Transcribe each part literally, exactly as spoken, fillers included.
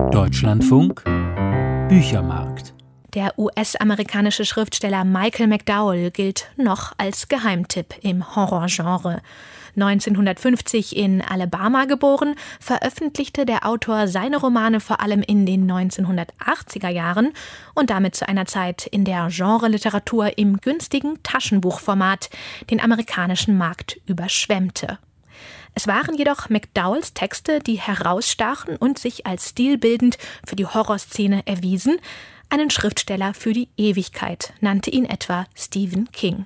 Deutschlandfunk Büchermarkt. Der U S-amerikanische Schriftsteller Michael McDowell gilt noch als Geheimtipp im Horrorgenre. neunzehnhundertfünfzig in Alabama geboren, veröffentlichte der Autor seine Romane vor allem in den neunzehnhundertachtziger Jahren und damit zu einer Zeit, in der Genreliteratur im günstigen Taschenbuchformat den amerikanischen Markt überschwemmte. Es waren jedoch McDowells Texte, die herausstachen und sich als stilbildend für die Horrorszene erwiesen. Einen Schriftsteller für die Ewigkeit nannte ihn etwa Stephen King.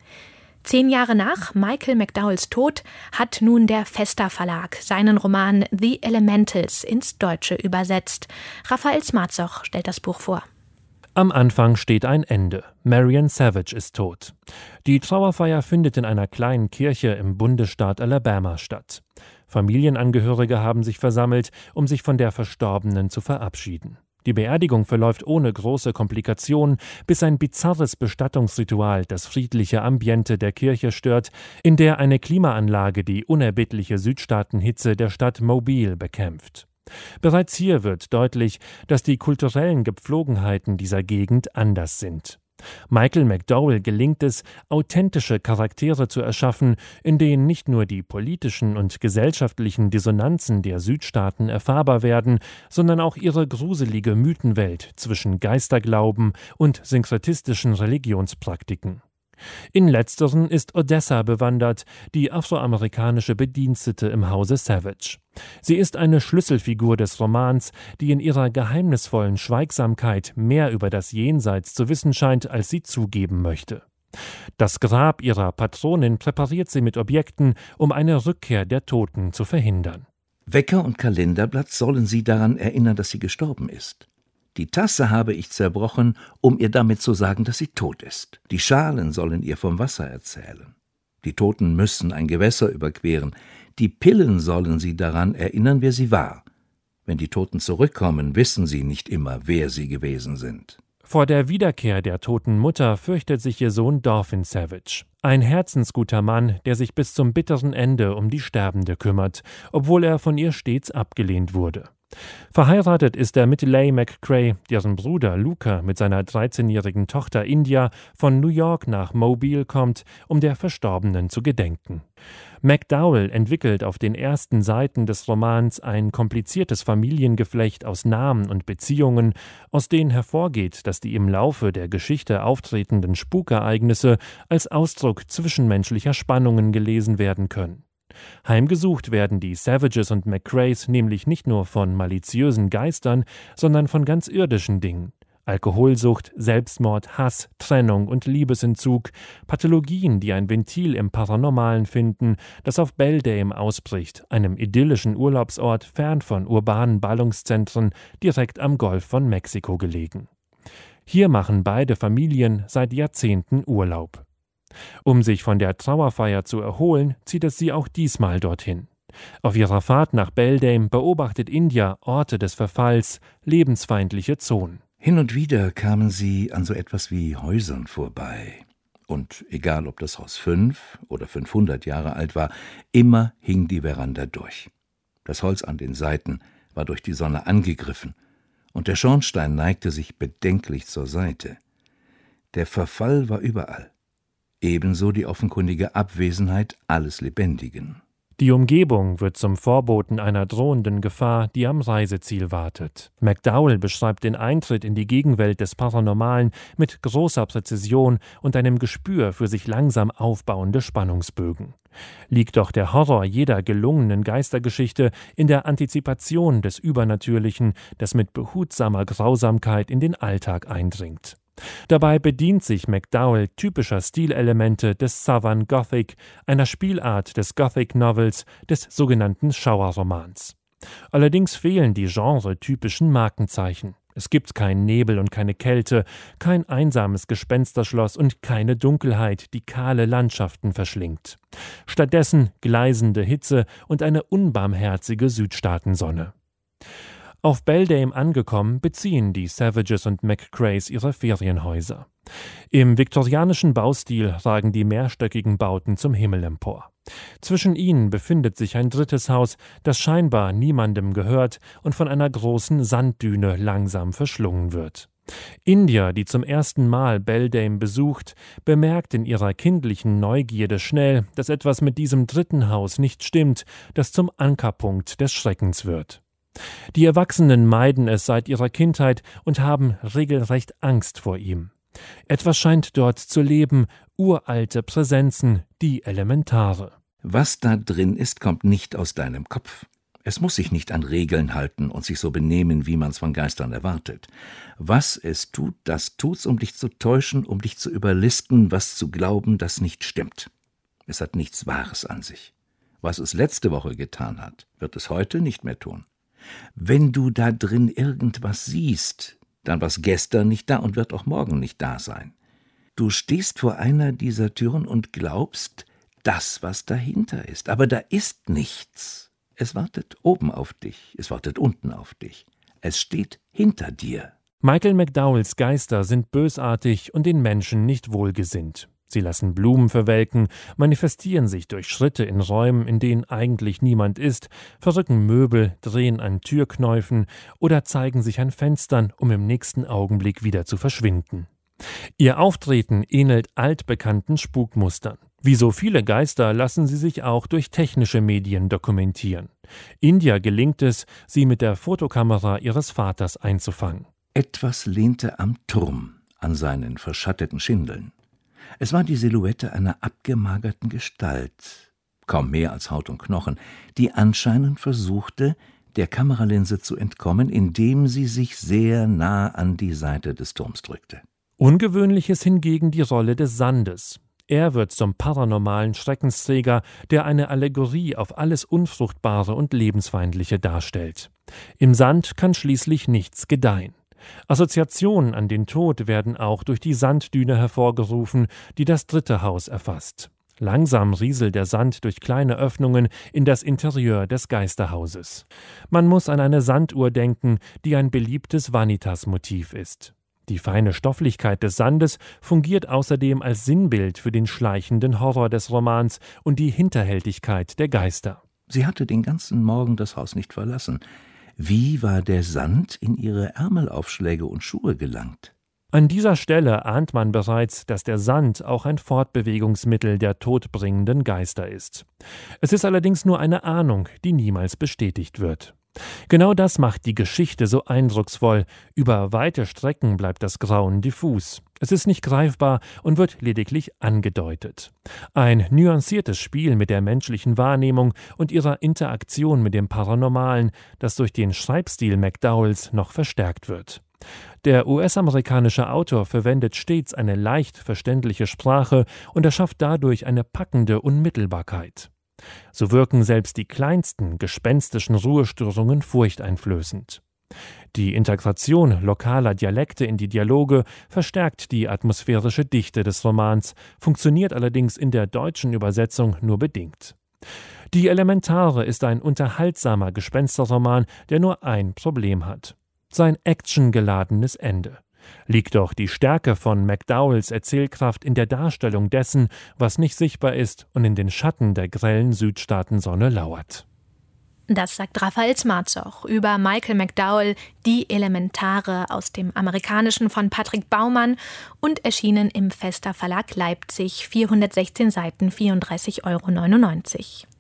Zehn Jahre nach Michael McDowells Tod hat nun der Vesta Verlag seinen Roman The Elementals ins Deutsche übersetzt. Raphael Smarzoch stellt das Buch vor. Am Anfang steht ein Ende. Marion Savage ist tot. Die Trauerfeier findet in einer kleinen Kirche im Bundesstaat Alabama statt. Familienangehörige haben sich versammelt, um sich von der Verstorbenen zu verabschieden. Die Beerdigung verläuft ohne große Komplikationen, bis ein bizarres Bestattungsritual das friedliche Ambiente der Kirche stört, in der eine Klimaanlage die unerbittliche Südstaatenhitze der Stadt Mobile bekämpft. Bereits hier wird deutlich, dass die kulturellen Gepflogenheiten dieser Gegend anders sind. Michael McDowell gelingt es, authentische Charaktere zu erschaffen, in denen nicht nur die politischen und gesellschaftlichen Dissonanzen der Südstaaten erfahrbar werden, sondern auch ihre gruselige Mythenwelt zwischen Geisterglauben und synkretistischen Religionspraktiken. In letzteren ist Odessa bewandert, die afroamerikanische Bedienstete im Hause Savage. Sie ist eine Schlüsselfigur des Romans, die in ihrer geheimnisvollen Schweigsamkeit mehr über das Jenseits zu wissen scheint, als sie zugeben möchte. Das Grab ihrer Patronin präpariert sie mit Objekten, um eine Rückkehr der Toten zu verhindern. Wecker und Kalenderblatt sollen sie daran erinnern, dass sie gestorben ist. Die Tasse habe ich zerbrochen, um ihr damit zu sagen, dass sie tot ist. Die Schalen sollen ihr vom Wasser erzählen. Die Toten müssen ein Gewässer überqueren. Die Pillen sollen sie daran erinnern, wer sie war. Wenn die Toten zurückkommen, wissen sie nicht immer, wer sie gewesen sind. Vor der Wiederkehr der toten Mutter fürchtet sich ihr Sohn Dauphin Savage. Ein herzensguter Mann, der sich bis zum bitteren Ende um die Sterbende kümmert, obwohl er von ihr stets abgelehnt wurde. Verheiratet ist er mit Leigh McCrae, deren Bruder Luca mit seiner dreizehnjährigen Tochter India von New York nach Mobile kommt, um der Verstorbenen zu gedenken. McDowell entwickelt auf den ersten Seiten des Romans ein kompliziertes Familiengeflecht aus Namen und Beziehungen, aus denen hervorgeht, dass die im Laufe der Geschichte auftretenden Spukereignisse als Ausdruck zwischenmenschlicher Spannungen gelesen werden können. Heimgesucht werden die Savages und McCraes nämlich nicht nur von maliziösen Geistern, sondern von ganz irdischen Dingen. Alkoholsucht, Selbstmord, Hass, Trennung und Liebesentzug, Pathologien, die ein Ventil im Paranormalen finden, das auf Beldame ausbricht, einem idyllischen Urlaubsort fern von urbanen Ballungszentren, direkt am Golf von Mexiko gelegen. Hier machen beide Familien seit Jahrzehnten Urlaub. Um sich von der Trauerfeier zu erholen, zieht es sie auch diesmal dorthin. Auf ihrer Fahrt nach Beldame beobachtet India Orte des Verfalls, lebensfeindliche Zonen. Hin und wieder kamen sie an so etwas wie Häusern vorbei. Und egal, ob das Haus fünf oder fünfhundert Jahre alt war, immer hing die Veranda durch. Das Holz an den Seiten war durch die Sonne angegriffen und der Schornstein neigte sich bedenklich zur Seite. Der Verfall war überall. Ebenso die offenkundige Abwesenheit alles Lebendigen. Die Umgebung wird zum Vorboten einer drohenden Gefahr, die am Reiseziel wartet. McDowell beschreibt den Eintritt in die Gegenwelt des Paranormalen mit großer Präzision und einem Gespür für sich langsam aufbauende Spannungsbögen. Liegt doch der Horror jeder gelungenen Geistergeschichte in der Antizipation des Übernatürlichen, das mit behutsamer Grausamkeit in den Alltag eindringt. Dabei bedient sich McDowell typischer Stilelemente des Southern Gothic, einer Spielart des Gothic Novels, des sogenannten Schauerromans. Allerdings fehlen die genretypischen Markenzeichen. Es gibt keinen Nebel und keine Kälte, kein einsames Gespensterschloss und keine Dunkelheit, die kahle Landschaften verschlingt. Stattdessen gleißende Hitze und eine unbarmherzige Südstaatensonne. Auf Beldame angekommen, beziehen die Savages und McCraes ihre Ferienhäuser. Im viktorianischen Baustil ragen die mehrstöckigen Bauten zum Himmel empor. Zwischen ihnen befindet sich ein drittes Haus, das scheinbar niemandem gehört und von einer großen Sanddüne langsam verschlungen wird. India, die zum ersten Mal Beldame besucht, bemerkt in ihrer kindlichen Neugierde schnell, dass etwas mit diesem dritten Haus nicht stimmt, das zum Ankerpunkt des Schreckens wird. Die Erwachsenen meiden es seit ihrer Kindheit und haben regelrecht Angst vor ihm. Etwas scheint dort zu leben, uralte Präsenzen, die Elementare. Was da drin ist, kommt nicht aus deinem Kopf. Es muss sich nicht an Regeln halten und sich so benehmen, wie man's von Geistern erwartet. Was es tut, das tut's, um dich zu täuschen, um dich zu überlisten, was zu glauben, das nicht stimmt. Es hat nichts Wahres an sich. Was es letzte Woche getan hat, wird es heute nicht mehr tun. Wenn du da drin irgendwas siehst, dann war's gestern nicht da und wird auch morgen nicht da sein. Du stehst vor einer dieser Türen und glaubst, das, was dahinter ist. Aber da ist nichts. Es wartet oben auf dich, es wartet unten auf dich. Es steht hinter dir. Michael McDowells Geister sind bösartig und den Menschen nicht wohlgesinnt. Sie lassen Blumen verwelken, manifestieren sich durch Schritte in Räumen, in denen eigentlich niemand ist, verrücken Möbel, drehen an Türknäufen oder zeigen sich an Fenstern, um im nächsten Augenblick wieder zu verschwinden. Ihr Auftreten ähnelt altbekannten Spukmustern. Wie so viele Geister lassen sie sich auch durch technische Medien dokumentieren. India gelingt es, sie mit der Fotokamera ihres Vaters einzufangen. Etwas lehnte am Turm, an seinen verschatteten Schindeln. Es war die Silhouette einer abgemagerten Gestalt, kaum mehr als Haut und Knochen, die anscheinend versuchte, der Kameralinse zu entkommen, indem sie sich sehr nah an die Seite des Turms drückte. Ungewöhnlich ist hingegen die Rolle des Sandes. Er wird zum paranormalen Schreckensträger, der eine Allegorie auf alles Unfruchtbare und Lebensfeindliche darstellt. Im Sand kann schließlich nichts gedeihen. Assoziationen an den Tod werden auch durch die Sanddüne hervorgerufen, die das dritte Haus erfasst. Langsam rieselt der Sand durch kleine Öffnungen in das Interieur des Geisterhauses. Man muss an eine Sanduhr denken, die ein beliebtes Vanitas-Motiv ist. Die feine Stofflichkeit des Sandes fungiert außerdem als Sinnbild für den schleichenden Horror des Romans und die Hinterhältigkeit der Geister. Sie hatte den ganzen Morgen das Haus nicht verlassen. Wie war der Sand in ihre Ärmelaufschläge und Schuhe gelangt? An dieser Stelle ahnt man bereits, dass der Sand auch ein Fortbewegungsmittel der todbringenden Geister ist. Es ist allerdings nur eine Ahnung, die niemals bestätigt wird. Genau das macht die Geschichte so eindrucksvoll. Über weite Strecken bleibt das Grauen diffus. Es ist nicht greifbar und wird lediglich angedeutet. Ein nuanciertes Spiel mit der menschlichen Wahrnehmung und ihrer Interaktion mit dem Paranormalen, das durch den Schreibstil McDowells noch verstärkt wird. Der U S-amerikanische Autor verwendet stets eine leicht verständliche Sprache und erschafft dadurch eine packende Unmittelbarkeit. So wirken selbst die kleinsten gespenstischen Ruhestörungen furchteinflößend. Die Integration lokaler Dialekte in die Dialoge verstärkt die atmosphärische Dichte des Romans, funktioniert allerdings in der deutschen Übersetzung nur bedingt. Die Elementare ist ein unterhaltsamer Gespensterroman, der nur ein Problem hat: sein actiongeladenes Ende. Liegt doch die Stärke von McDowells Erzählkraft in der Darstellung dessen, was nicht sichtbar ist und in den Schatten der grellen Südstaatensonne lauert. Das sagt Raphael Smarzoch über Michael McDowell, Die Elementare aus dem Amerikanischen von Patrick Baumann und erschienen im Vesta Verlag Leipzig, vierhundertsechzehn Seiten, vierunddreißig Euro neunundneunzig.